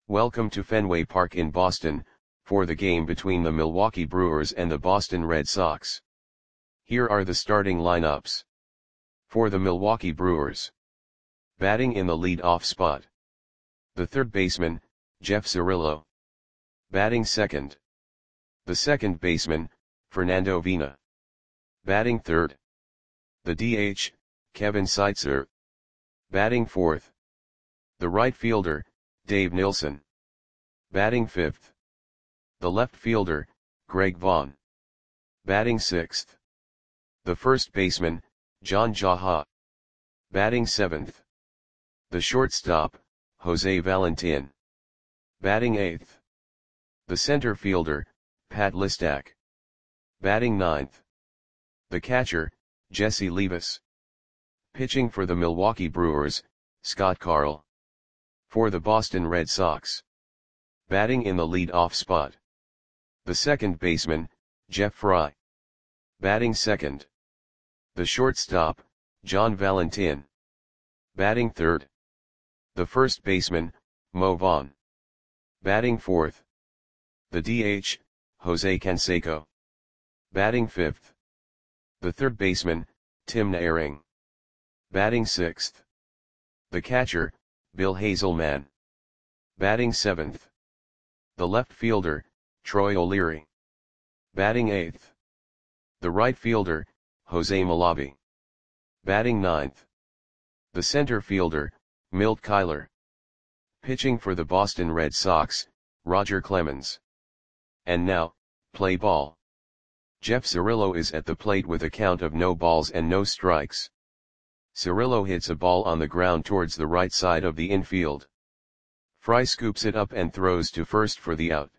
Welcome to Fenway Park in Boston, for the game between the Milwaukee Brewers and the Boston Red Sox. Here are the starting lineups. For the Milwaukee Brewers. Batting in the lead-off spot. The third baseman, Jeff Cirillo. Batting second. The second baseman, Fernando Vina. Batting third. The DH, Kevin Seitzer. Batting fourth. The right fielder, Dave Nilsson. Batting fifth. The left fielder, Greg Vaughn. Batting sixth. The first baseman, John Jaha. Batting seventh. The shortstop, Jose Valentin. Batting eighth. The center fielder, Pat Listak. Batting ninth. The catcher, Jesse Levis. Pitching for the Milwaukee Brewers, Scott Carl. For the Boston Red Sox. Batting in the lead-off spot. The second baseman, Jeff Fry. Batting second. The shortstop, John Valentin. Batting third. The first baseman, Mo Vaughn. Batting fourth. The DH, Jose Canseco. Batting fifth. The third baseman, Tim Naehring. Batting sixth. The catcher, Bill Hazelman. Batting seventh. The left fielder, Troy O'Leary. Batting eighth. The right fielder, Jose Malavi. Batting ninth. The center fielder, Milt Kyler. Pitching for the Boston Red Sox, Roger Clemens. And now, play ball. Jeff Cirillo is at the plate with a count of no balls and no strikes. Cirillo hits a ball on the ground towards the right side of the infield. Fry scoops it up and throws to first for the out.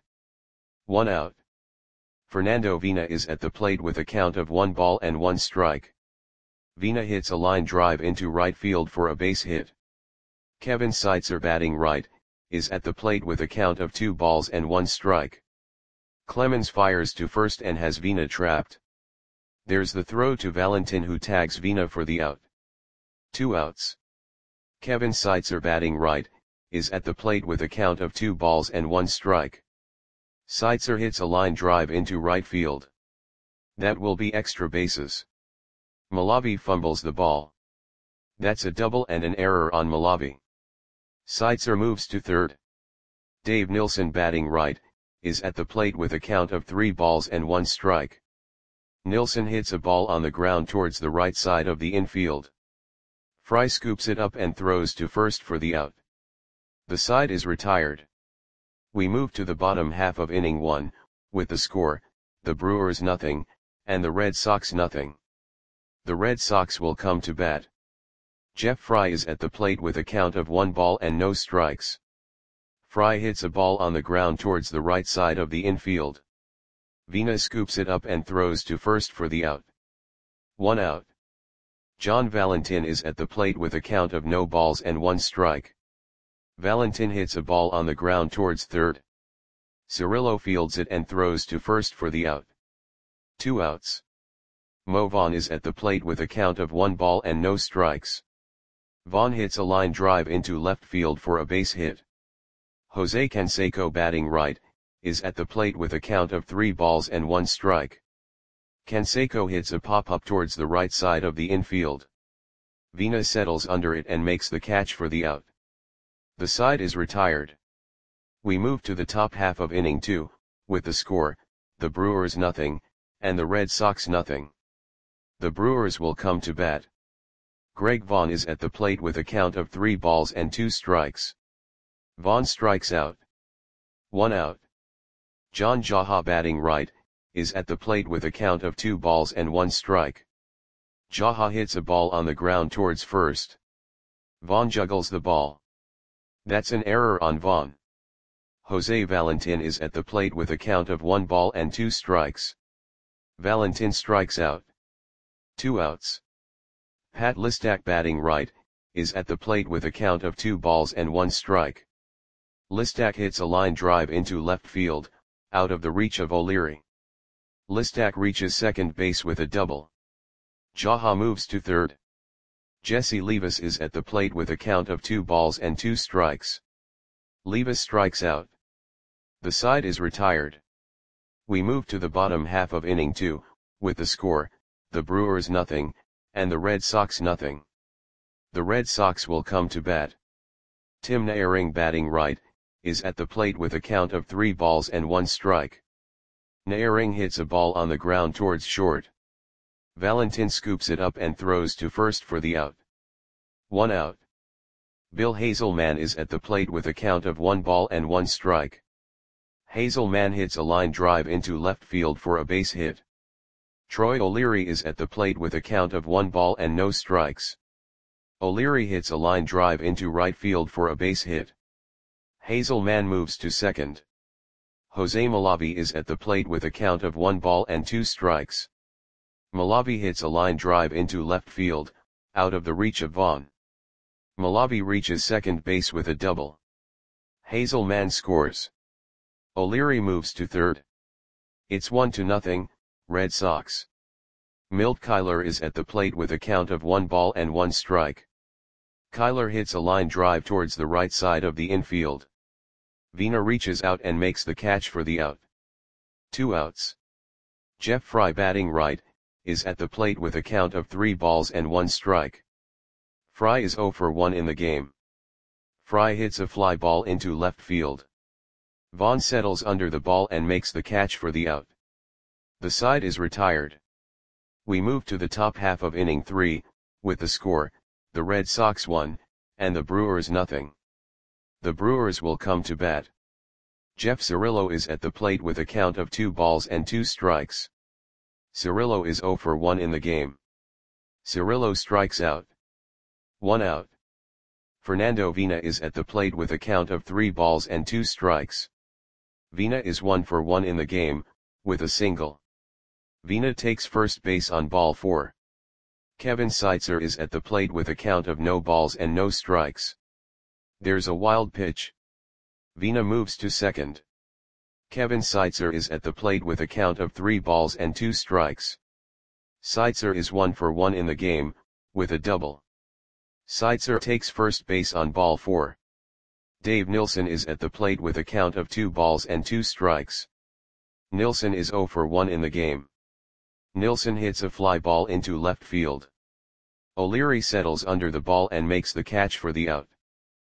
1 out. Fernando Vina is at the plate with a count of 1 ball and 1 strike. Vina hits a line drive into right field for a base hit. Kevin Seitzer, batting right, is at the plate with a count of 2 balls and 1 strike. Clemens fires to first and has Vina trapped. There's the throw to Valentin, who tags Vina for the out. 2 outs. Kevin Seitzer, batting right, is at the plate with a count of 2 balls and 1 strike. Seitzer hits a line drive into right field. That will be extra bases. Malavi fumbles the ball. That's a double and an error on Malavi. Seitzer moves to third. Dave Nilsson, batting right, is at the plate with a count of 3 balls and 1 strike. Nilsson hits a ball on the ground towards the right side of the infield. Fry scoops it up and throws to first for the out. The side is retired. We move to the bottom half of inning 1, with the score, the Brewers 0, and the Red Sox 0. The Red Sox will come to bat. Jeff Fry is at the plate with a count of 1 ball and no strikes. Fry hits a ball on the ground towards the right side of the infield. Vina scoops it up and throws to first for the out. 1 out. John Valentin is at the plate with a count of no balls and 1 strike. Valentin hits a ball on the ground towards third. Cirillo fields it and throws to first for the out. 2 outs. Mo Vaughn is at the plate with a count of 1 ball and no strikes. Vaughn hits a line drive into left field for a base hit. Jose Canseco, batting right, is at the plate with a count of 3 balls and 1 strike. Canseco hits a pop-up towards the right side of the infield. Vina settles under it and makes the catch for the out. The side is retired. We move to the top half of inning 2, with the score, the Brewers 0, and the Red Sox 0. The Brewers will come to bat. Greg Vaughn is at the plate with a count of 3 balls and 2 strikes. Vaughn strikes out. 1 out. John Jaha, batting right, is at the plate with a count of 2 balls and 1 strike. Jaha hits a ball on the ground towards first. Vaughn juggles the ball. That's an error on Vaughn. Jose Valentin is at the plate with a count of 1 ball and 2 strikes. Valentin strikes out. 2 outs. Pat Listak, batting right, is at the plate with a count of 2 balls and 1 strike. Listak hits a line drive into left field, out of the reach of O'Leary. Listak reaches second base with a double. Jaha moves to third. Jesse Levis is at the plate with a count of 2 balls and 2 strikes. Levis strikes out. The side is retired. We move to the bottom half of inning 2, with the score, the Brewers nothing, and the Red Sox nothing. The Red Sox will come to bat. Tim Naehring batting right, is at the plate with a count of 3 balls and 1 strike. Naehring hits a ball on the ground towards short. Valentin scoops it up and throws to first for the out. 1 out. Bill Hazelman is at the plate with a count of 1 ball and 1 strike. Hazelman hits a line drive into left field for a base hit. Troy O'Leary is at the plate with a count of 1 ball and no strikes. O'Leary hits a line drive into right field for a base hit. Hazelman moves to second. Jose Malavi is at the plate with a count of 1 ball and 2 strikes. Malavi hits a line drive into left field, out of the reach of Vaughn. Malavi reaches second base with a double. Hazelman scores. O'Leary moves to third. It's 1-0, Red Sox. Milt Kyler is at the plate with a count of 1 ball and 1 strike. Kyler hits a line drive towards the right side of the infield. Vina reaches out and makes the catch for the out. 2 outs. Jeff Fry batting right, is at the plate with a count of 3 balls and 1 strike. Fry is 0 for 1 in the game. Fry hits a fly ball into left field. Vaughn settles under the ball and makes the catch for the out. The side is retired. We move to the top half of inning 3, with the score, the Red Sox 1, and the Brewers nothing. The Brewers will come to bat. Jeff Cirillo is at the plate with a count of 2 balls and 2 strikes. Cirillo is 0 for 1 in the game. Cirillo strikes out. 1 out. Fernando Vina is at the plate with a count of 3 balls and 2 strikes. Vina is 1 for 1 in the game, with a single. Vina takes first base on ball 4. Kevin Seitzer is at the plate with a count of no balls and no strikes. There's a wild pitch. Vina moves to second. Kevin Seitzer is at the plate with a count of 3 balls and 2 strikes. Seitzer is 1 for 1 in the game, with a double. Seitzer takes first base on ball 4. Dave Nilsson is at the plate with a count of 2 balls and 2 strikes. Nilsson is 0 for 1 in the game. Nilsson hits a fly ball into left field. O'Leary settles under the ball and makes the catch for the out.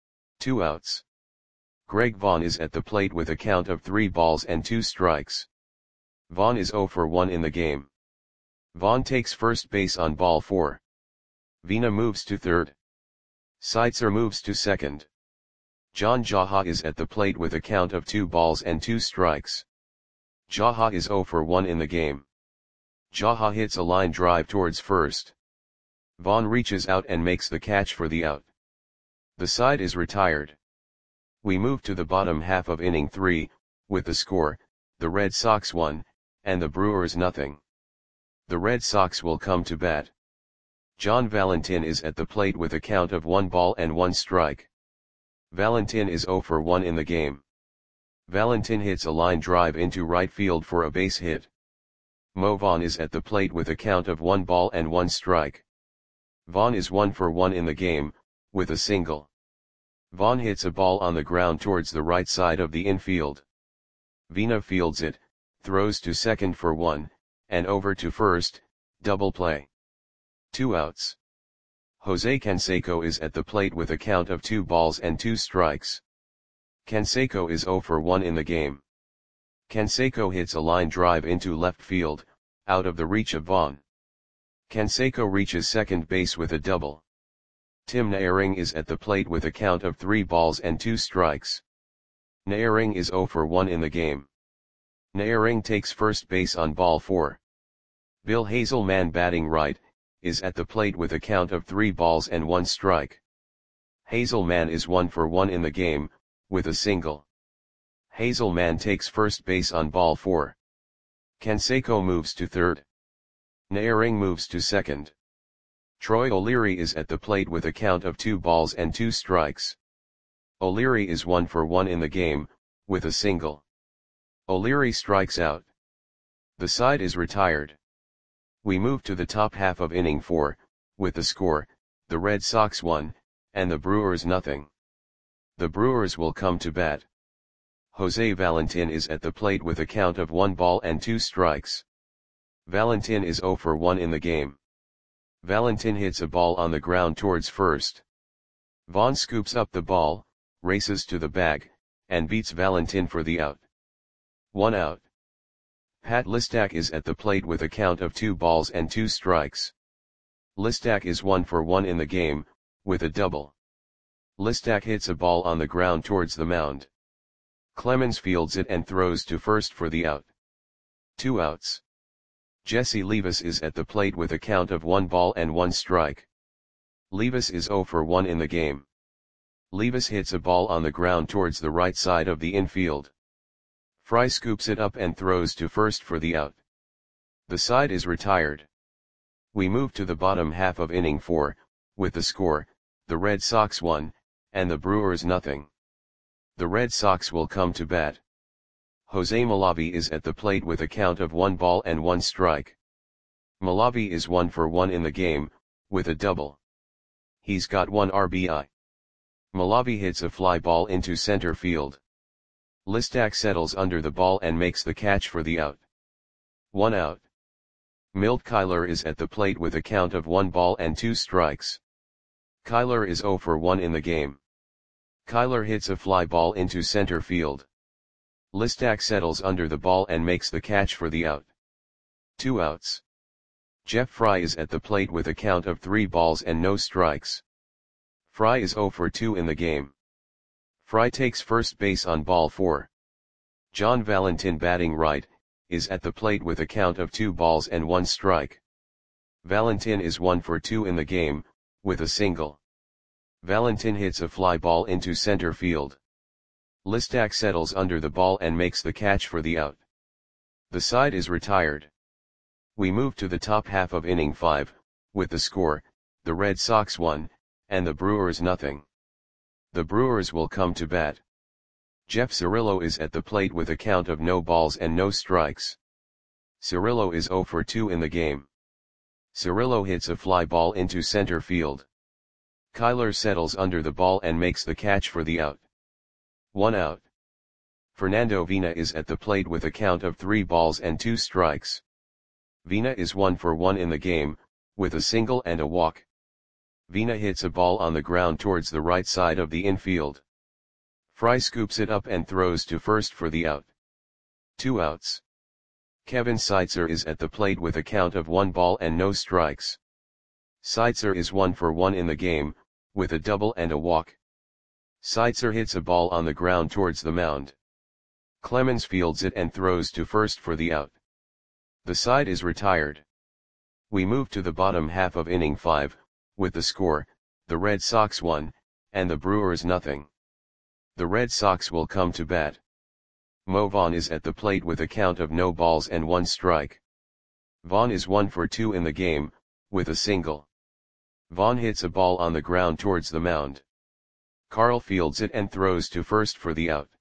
2 outs. Greg Vaughn is at the plate with a count of 3 balls and 2 strikes. Vaughn is 0 for 1 in the game. Vaughn takes first base on ball 4. Vina moves to third. Seitzer moves to second. John Jaha is at the plate with a count of 2 balls and 2 strikes. Jaha is 0 for 1 in the game. Jaha hits a line drive towards first. Vaughn reaches out and makes the catch for the out. The side is retired. We move to the bottom half of inning 3, with the score, the Red Sox 1, and the Brewers nothing. The Red Sox will come to bat. John Valentin is at the plate with a count of 1 ball and 1 strike. Valentin is 0 for 1 in the game. Valentin hits a line drive into right field for a base hit. Mo Vaughn is at the plate with a count of 1 ball and 1 strike. Vaughn is 1 for 1 in the game, with a single. Vaughn hits a ball on the ground towards the right side of the infield. Vina fields it, throws to second for 1, and over to first, double play. 2 outs. Jose Canseco is at the plate with a count of 2 balls and 2 strikes. Canseco is 0 for 1 in the game. Canseco hits a line drive into left field, out of the reach of Vaughn. Canseco reaches second base with a double. Tim Naehring is at the plate with a count of 3 balls and 2 strikes. Naehring is 0 for 1 in the game. Naehring takes first base on ball 4. Bill Hazelman batting right, is at the plate with a count of 3 balls and 1 strike. Hazelman is 1 for 1 in the game, with a single. Hazelman takes first base on ball 4. Canseco moves to third. Naehring moves to second. Troy O'Leary is at the plate with a count of 2 balls and 2 strikes. O'Leary is 1 for 1 in the game, with a single. O'Leary strikes out. The side is retired. We move to the top half of inning 4, with the score, the Red Sox 1, and the Brewers nothing. The Brewers will come to bat. Jose Valentin is at the plate with a count of 1 ball and 2 strikes. Valentin is 0 for 1 in the game. Valentin hits a ball on the ground towards first. Vaughn scoops up the ball, races to the bag, and beats Valentin for the out. 1 out. Pat Listak is at the plate with a count of 2 balls and 2 strikes. Listak is 1 for 1 in the game, with a double. Listak hits a ball on the ground towards the mound. Clemens fields it and throws to first for the out. 2 outs. Jesse Levis is at the plate with a count of 1 ball and 1 strike. Levis is 0 for 1 in the game. Levis hits a ball on the ground towards the right side of the infield. Fry scoops it up and throws to first for the out. The side is retired. We move to the bottom half of inning 4, with the score, the Red Sox 1, and the Brewers nothing. The Red Sox will come to bat. Jose Malavi is at the plate with a count of 1 ball and 1 strike. Malavi is 1 for 1 in the game, with a double. He's got 1 RBI. Malavi hits a fly ball into center field. Listak settles under the ball and makes the catch for the out. 1 out. Milt Kyler is at the plate with a count of 1 ball and 2 strikes. Kyler is 0 for 1 in the game. Kyler hits a fly ball into center field. Listak settles under the ball and makes the catch for the out. 2 outs. Jeff Fry is at the plate with a count of 3 balls and no strikes. Fry is 0 for 2 in the game. Fry takes first base on ball 4. John Valentin, batting right, is at the plate with a count of 2 balls and 1 strike. Valentin is 1 for 2 in the game, with a single. Valentin hits a fly ball into center field. Listak settles under the ball and makes the catch for the out. The side is retired. We move to the top half of inning 5, with the score, the Red Sox 1, and the Brewers nothing. The Brewers will come to bat. Jeff Cirillo is at the plate with a count of no balls and no strikes. Cirillo is 0 for 2 in the game. Cirillo hits a fly ball into center field. Kyler settles under the ball and makes the catch for the out. 1 out. Fernando Vina is at the plate with a count of 3 balls and 2 strikes. Vina is 1 for 1 in the game, with a single and a walk. Vina hits a ball on the ground towards the right side of the infield. Fry scoops it up and throws to first for the out. 2 outs. Kevin Seitzer is at the plate with a count of 1 ball and no strikes. Seitzer is 1 for 1 in the game, with a double and a walk. Seitzer hits a ball on the ground towards the mound. Clemens fields it and throws to first for the out. The side is retired. We move to the bottom half of inning 5, with the score, the Red Sox 1, and the Brewers nothing. The Red Sox will come to bat. Mo Vaughn is at the plate with a count of no balls and 1 strike. Vaughn is 1 for 2 in the game, with a single. Vaughn hits a ball on the ground towards the mound. Carl fields it and throws to first for the out.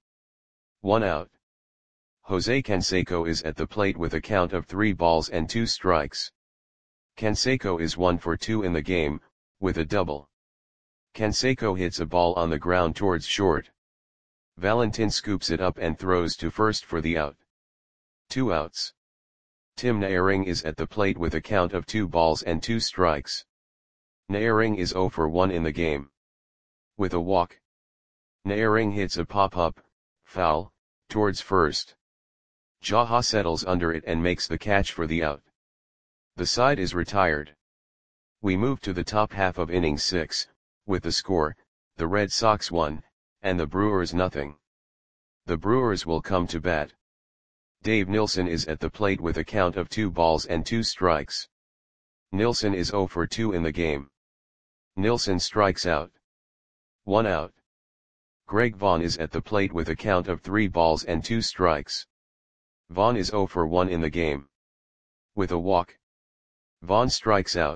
1 out. Jose Canseco is at the plate with a count of 3 balls and 2 strikes. Canseco is 1 for 2 in the game, with a double. Canseco hits a ball on the ground towards short. Valentin scoops it up and throws to first for the out. 2 outs. Tim Naehring is at the plate with a count of 2 balls and 2 strikes. Naehring is 0 for 1 in the game. With a walk. Naehring hits a pop-up, foul, towards first. Jaha settles under it and makes the catch for the out. The side is retired. We move to the top half of inning 6, with the score, the Red Sox 1, and the Brewers nothing. The Brewers will come to bat. Dave Nilsson is at the plate with a count of 2 balls and 2 strikes. Nilsson is 0 for 2 in the game. Nilsson strikes out. 1 out. Greg Vaughn is at the plate with a count of 3 balls and 2 strikes. Vaughn is 0 for 1 in the game. With a walk. Vaughn strikes out.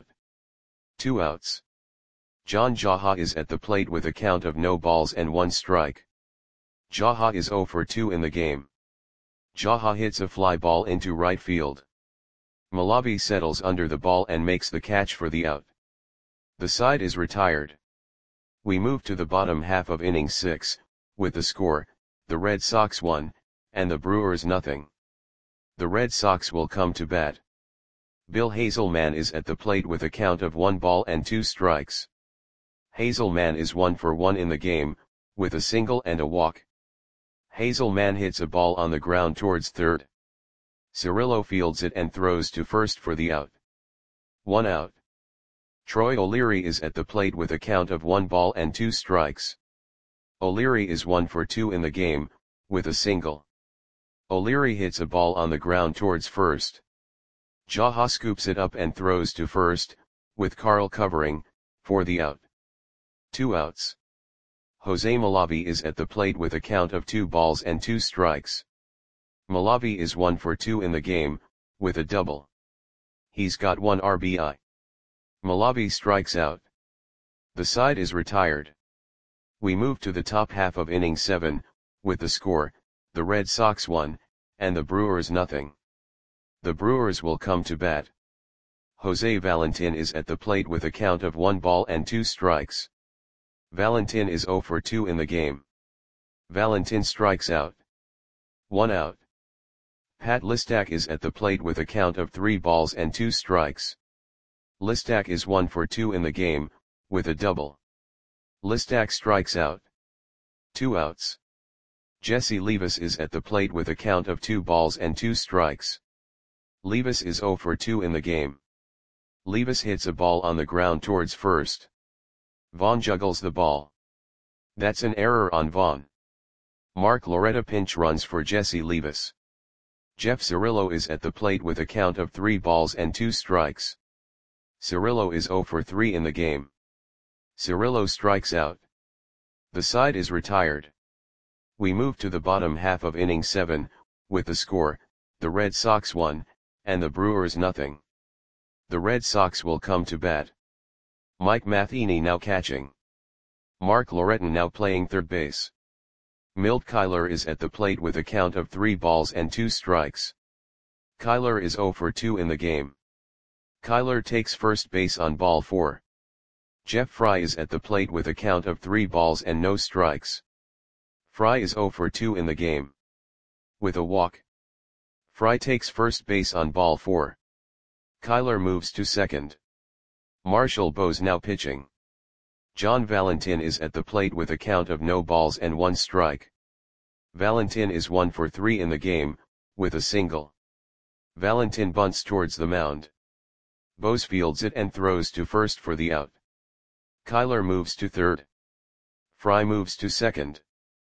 2 outs. John Jaha is at the plate with a count of no balls and 1 strike. Jaha is 0 for 2 in the game. Jaha hits a fly ball into right field. Malavi settles under the ball and makes the catch for the out. The side is retired. We move to the bottom half of inning 6, with the score, the Red Sox 1, and the Brewers nothing. The Red Sox will come to bat. Bill Hazelman is at the plate with a count of 1 ball and 2 strikes. Hazelman is 1 for 1 in the game, with a single and a walk. Hazelman hits a ball on the ground towards third. Cirillo fields it and throws to first for the out. 1 out. Troy O'Leary is at the plate with a count of 1 ball and 2 strikes. O'Leary is 1 for 2 in the game, with a single. O'Leary hits a ball on the ground towards first. Jaha scoops it up and throws to first, with Carl covering, for the out. 2 outs. Jose Malavi is at the plate with a count of 2 balls and 2 strikes. Malavi is 1 for 2 in the game, with a double. He's got 1 RBI. Malavi strikes out. The side is retired. We move to the top half of inning 7, with the score, the Red Sox 1, and the Brewers nothing. The Brewers will come to bat. Jose Valentin is at the plate with a count of 1 ball and 2 strikes. Valentin is 0 for 2 in the game. Valentin strikes out. 1 out. Pat Listak is at the plate with a count of 3 balls and 2 strikes. Listak is 1 for 2 in the game, with a double. Listak strikes out. 2 outs. Jesse Levis is at the plate with a count of 2 balls and 2 strikes. Levis is 0 for 2 in the game. Levis hits a ball on the ground towards first. Vaughn juggles the ball. That's an error on Vaughn. Mark Loretta pinch runs for Jesse Levis. Jeff Cirillo is at the plate with a count of 3 balls and 2 strikes. Cirillo is 0 for 3 in the game. Cirillo strikes out. The side is retired. We move to the bottom half of inning 7, with the score, the Red Sox 1, and the Brewers nothing. The Red Sox will come to bat. Mike Matheny now catching. Mark Loretton now playing third base. Milt Kyler is at the plate with a count of 3 balls and 2 strikes. Kyler is 0 for 2 in the game. Kyler takes first base on ball 4. Jeff Fry is at the plate with a count of 3 balls and no strikes. Fry is 0 for 2 in the game. With a walk. Fry takes first base on ball 4. Kyler moves to second. Marshall Bose now pitching. John Valentin is at the plate with a count of no balls and 1 strike. Valentin is 1 for 3 in the game, with a single. Valentin bunts towards the mound. Bose fields it and throws to first for the out. Kyler moves to third. Fry moves to second.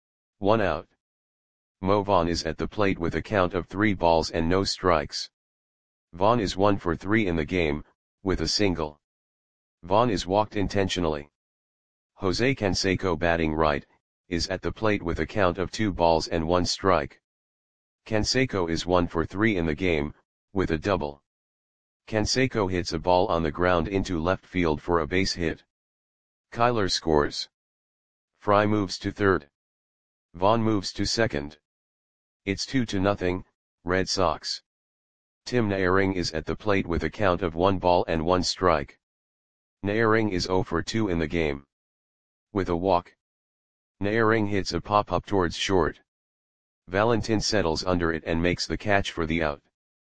1 out. Mo Vaughn is at the plate with a count of 3 balls and no strikes. Vaughn is 1 for 3 in the game, with a single. Vaughn is walked intentionally. Jose Canseco batting right, is at the plate with a count of 2 balls and 1 strike. Canseco is 1 for 3 in the game, with a double. Canseco hits a ball on the ground into left field for a base hit. Kyler scores. Fry moves to third. Vaughn moves to second. It's 2-0, Red Sox. Tim Naehring is at the plate with a count of 1 ball and 1 strike. Naehring is 0 for 2 in the game. With a walk. Naehring hits a pop-up towards short. Valentin settles under it and makes the catch for the out.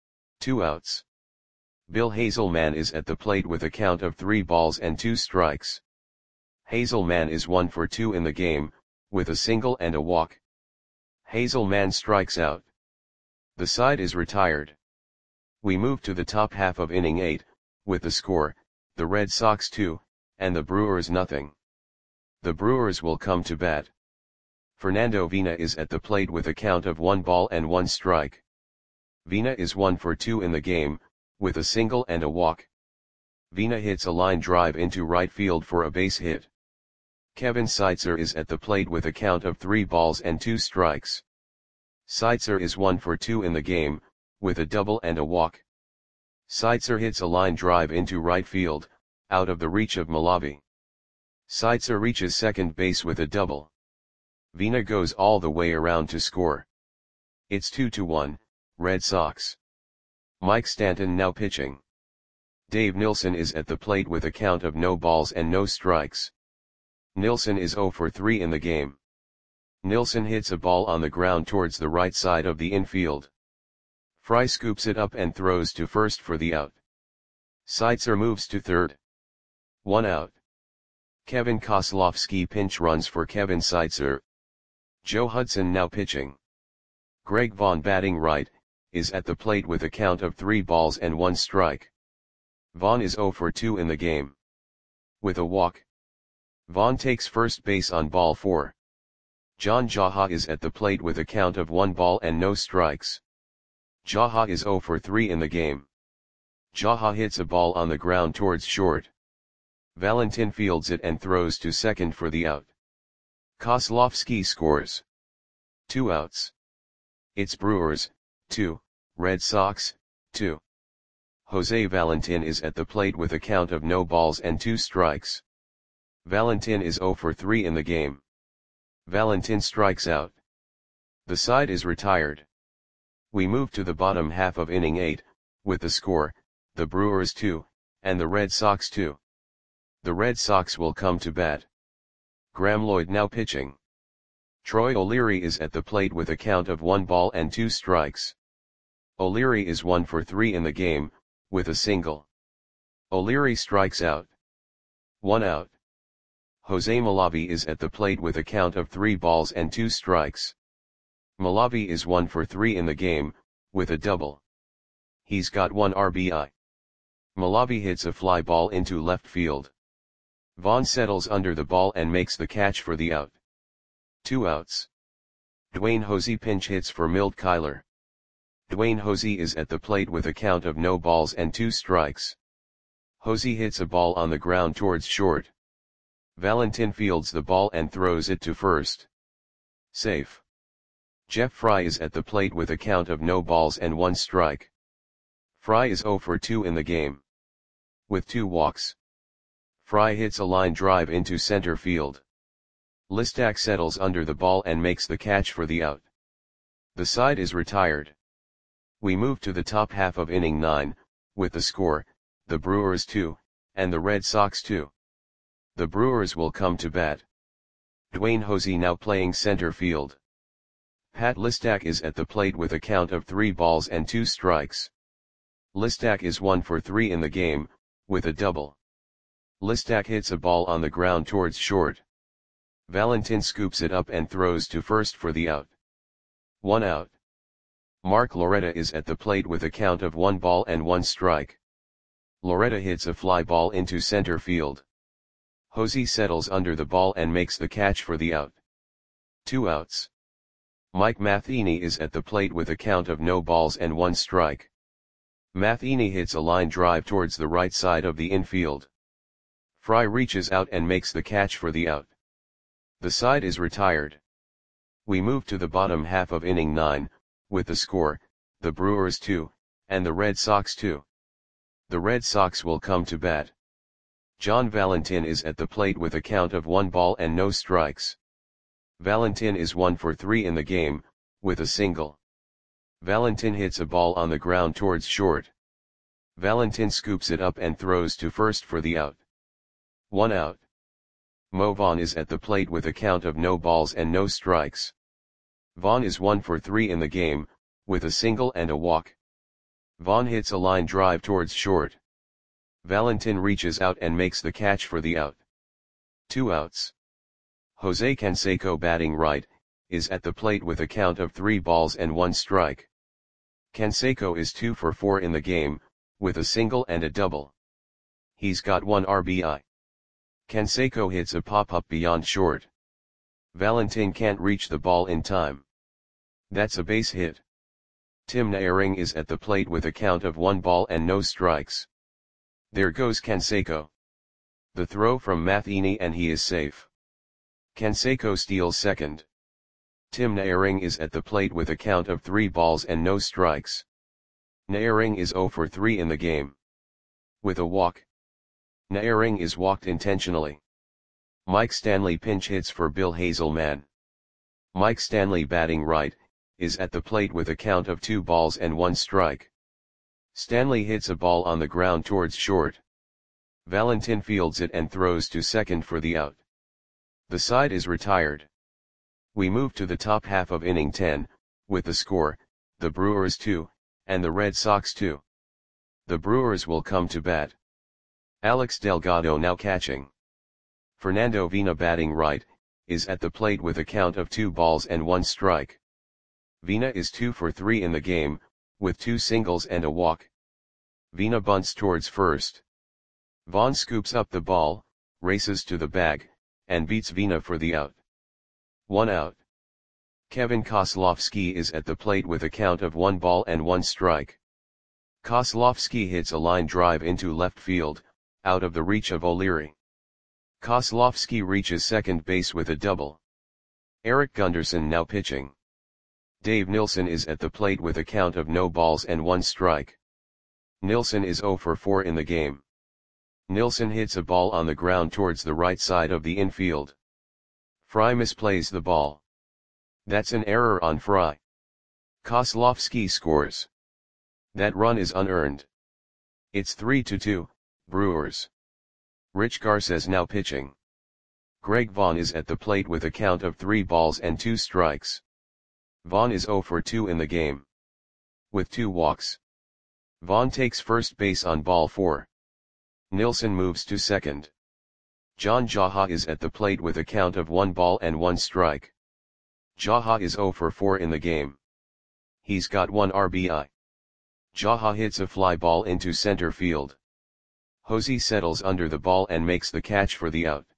2 outs. Bill Hazelman is at the plate with a count of 3 balls and 2 strikes. Hazelman is 1 for 2 in the game, with a single and a walk. Hazelman strikes out. The side is retired. We move to the top half of inning 8, with the score, the Red Sox 2, and the Brewers nothing. The Brewers will come to bat. Fernando Vina is at the plate with a count of 1 ball and 1 strike. Vina is 1 for 2 in the game, with a single and a walk. Vina hits a line drive into right field for a base hit. Kevin Seitzer is at the plate with a count of 3 balls and 2 strikes. Seitzer is 1 for 2 in the game, with a double and a walk. Seitzer hits a line drive into right field, out of the reach of Malavi. Seitzer reaches second base with a double. Vina goes all the way around to score. It's 2-1, Red Sox. Mike Stanton now pitching. Dave Nilsson is at the plate with a count of no balls and no strikes. Nilsson is 0 for 3 in the game. Nilsson hits a ball on the ground towards the right side of the infield. Fry scoops it up and throws to first for the out. Seitzer moves to third. 1 out. Kevin Kozlowski pinch runs for Kevin Seitzer. Joe Hudson now pitching. Greg Vaughn batting right, is at the plate with a count of 3 balls and 1 strike. Vaughn is 0 for 2 in the game. With a walk. Vaughn takes first base on ball 4. John Jaha is at the plate with a count of 1 ball and no strikes. Jaha is 0 for 3 in the game. Jaha hits a ball on the ground towards short. Valentin fields it and throws to second for the out. Kozlowski scores. 2 outs. It's Brewers, 2, Red Sox, 2. Jose Valentin is at the plate with a count of no balls and 2 strikes. Valentin is 0 for 3 in the game. Valentin strikes out. The side is retired. We move to the bottom half of inning 8, with the score, the Brewers 2, and the Red Sox 2. The Red Sox will come to bat. Graeme Lloyd now pitching. Troy O'Leary is at the plate with a count of 1 ball and 2 strikes. O'Leary is 1 for 3 in the game, with a single. O'Leary strikes out. 1 out. Jose Malavi is at the plate with a count of 3 balls and 2 strikes. Malavi is 1 for 3 in the game, with a double. He's got 1 RBI. Malavi hits a fly ball into left field. Vaughn settles under the ball and makes the catch for the out. 2 outs. Dwayne Hosey pinch hits for Milt Kyler. Dwayne Hosey is at the plate with a count of no balls and 2 strikes. Hosey hits a ball on the ground towards short. Valentin fields the ball and throws it to first. Safe. Jeff Fry is at the plate with a count of no balls and 1 strike. Fry is 0 for 2 in the game. With 2 walks. Fry hits a line drive into center field. Listak settles under the ball and makes the catch for the out. The side is retired. We move to the top half of inning 9, with the score, the Brewers 2, and the Red Sox 2. The Brewers will come to bat. Dwayne Hosey now playing center field. Pat Listak is at the plate with a count of 3 balls and 2 strikes. Listak is 1 for 3 in the game, with a double. Listak hits a ball on the ground towards short. Valentin scoops it up and throws to first for the out. 1 out. Mark Loretta is at the plate with a count of 1 ball and 1 strike. Loretta hits a fly ball into center field. Hosey settles under the ball and makes the catch for the out. 2 outs. Mike Matheny is at the plate with a count of no balls and 1 strike. Matheny hits a line drive towards the right side of the infield. Fry reaches out and makes the catch for the out. The side is retired. We move to the bottom half of inning 9, with the score, the Brewers 2, and the Red Sox 2. The Red Sox will come to bat. John Valentin is at the plate with a count of 1 ball and no strikes. Valentin is 1 for 3 in the game, with a single. Valentin hits a ball on the ground towards short. Valentin scoops it up and throws to first for the out. 1 out. Mo Vaughn is at the plate with a count of no balls and no strikes. Vaughn is 1 for 3 in the game, with a single and a walk. Vaughn hits a line drive towards short. Valentin reaches out and makes the catch for the out. 2 outs. Jose Canseco batting right, is at the plate with a count of 3 balls and 1 strike. Canseco is 2 for 4 in the game, with a single and a double. He's got 1 RBI. Canseco hits a pop-up beyond short. Valentin can't reach the ball in time. That's a base hit. Tim Naehring is at the plate with a count of 1 ball and no strikes. There goes Canseco. The throw from Matheny and he is safe. Canseco steals second. Tim Naehring is at the plate with a count of 3 balls and no strikes. Naehring is 0 for 3 in the game. With a walk. Naehring is walked intentionally. Mike Stanley pinch hits for Bill Hazelman. Mike Stanley batting right, is at the plate with a count of 2 balls and 1 strike. Stanley hits a ball on the ground towards short. Valentin fields it and throws to second for the out. The side is retired. We move to the top half of inning 10, with the score, the Brewers 2, and the Red Sox 2. The Brewers will come to bat. Alex Delgado now catching. Fernando Vina batting right, is at the plate with a count of 2 balls and 1 strike. Vina is 2 for 3 in the game, with 2 singles and a walk. Vina bunts towards first. Vaughn scoops up the ball, races to the bag, and beats Vina for the out. 1 out. Kevin Kozlowski is at the plate with a count of 1 ball and 1 strike. Kozlowski hits a line drive into left field, out of the reach of O'Leary. Kozlowski reaches second base with a double. Eric Gunderson now pitching. Dave Nilsson is at the plate with a count of no balls and 1 strike. Nilsson is 0 for 4 in the game. Nilsson hits a ball on the ground towards the right side of the infield. Fry misplays the ball. That's an error on Fry. Kozlowski scores. That run is unearned. It's 3-2, Brewers. Rich Garces now pitching. Greg Vaughn is at the plate with a count of 3 balls and 2 strikes. Vaughn is 0 for 2 in the game. With 2 walks. Vaughn takes first base on ball 4. Nilsson moves to second. John Jaha is at the plate with a count of 1 ball and 1 strike. Jaha is 0 for 4 in the game. He's got 1 RBI. Jaha hits a fly ball into center field. Jose settles under the ball and makes the catch for the out.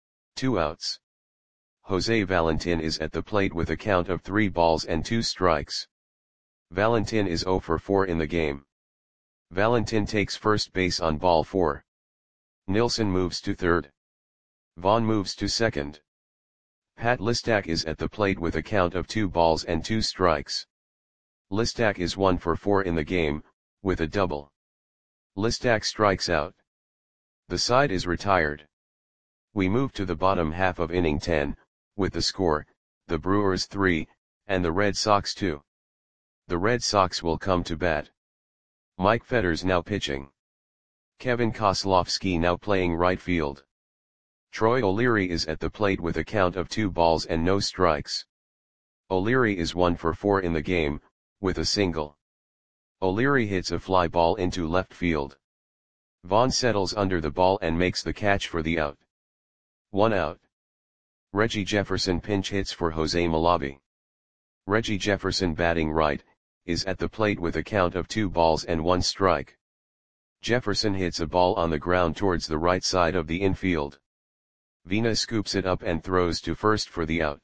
2 outs. Jose Valentin is at the plate with a count of 3 balls and 2 strikes. Valentin is 0 for 4 in the game. Valentin takes first base on ball 4. Nilsson moves to third. Vaughn moves to second. Pat Listak is at the plate with a count of 2 balls and 2 strikes. Listak is 1 for 4 in the game, with a double. Listak strikes out. The side is retired. We move to the bottom half of inning 10, with the score, the Brewers 3, and the Red Sox 2. The Red Sox will come to bat. Mike Fetters now pitching. Kevin Kozlowski now playing right field. Troy O'Leary is at the plate with a count of 2 balls and no strikes. O'Leary is 1 for 4 in the game, with a single. O'Leary hits a fly ball into left field. Vaughn settles under the ball and makes the catch for the out. 1 out. Reggie Jefferson pinch hits for Jose Malavi. Reggie Jefferson batting right, is at the plate with a count of 2 balls and 1 strike. Jefferson hits a ball on the ground towards the right side of the infield. Vina scoops it up and throws to first for the out.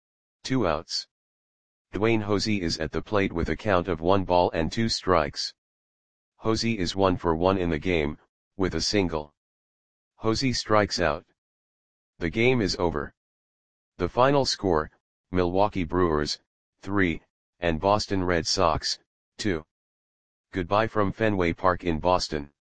2 outs. Dwayne Hosey is at the plate with a count of 1 ball and 2 strikes. Hosey is 1 for 1 in the game, with a single. Hosey strikes out. The game is over. The final score, Milwaukee Brewers, 3, and Boston Red Sox, 2. Goodbye from Fenway Park in Boston.